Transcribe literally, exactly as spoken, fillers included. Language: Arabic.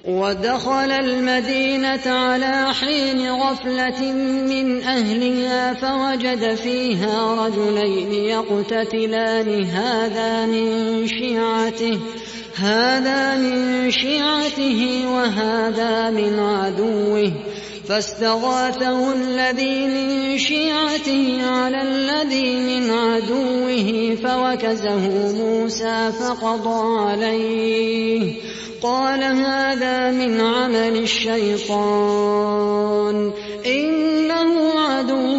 ودخل المدينة على حين غفلة من أهلها فوجد فيها رجلين يقتتلان هذا من شيعته هذا من شيعته وهذا من عدوه فاستغاثه الذي من شيعته على الذي من عدوه فوكزه موسى فقضى عليه قال هذا من عمل الشيطان إنه عدو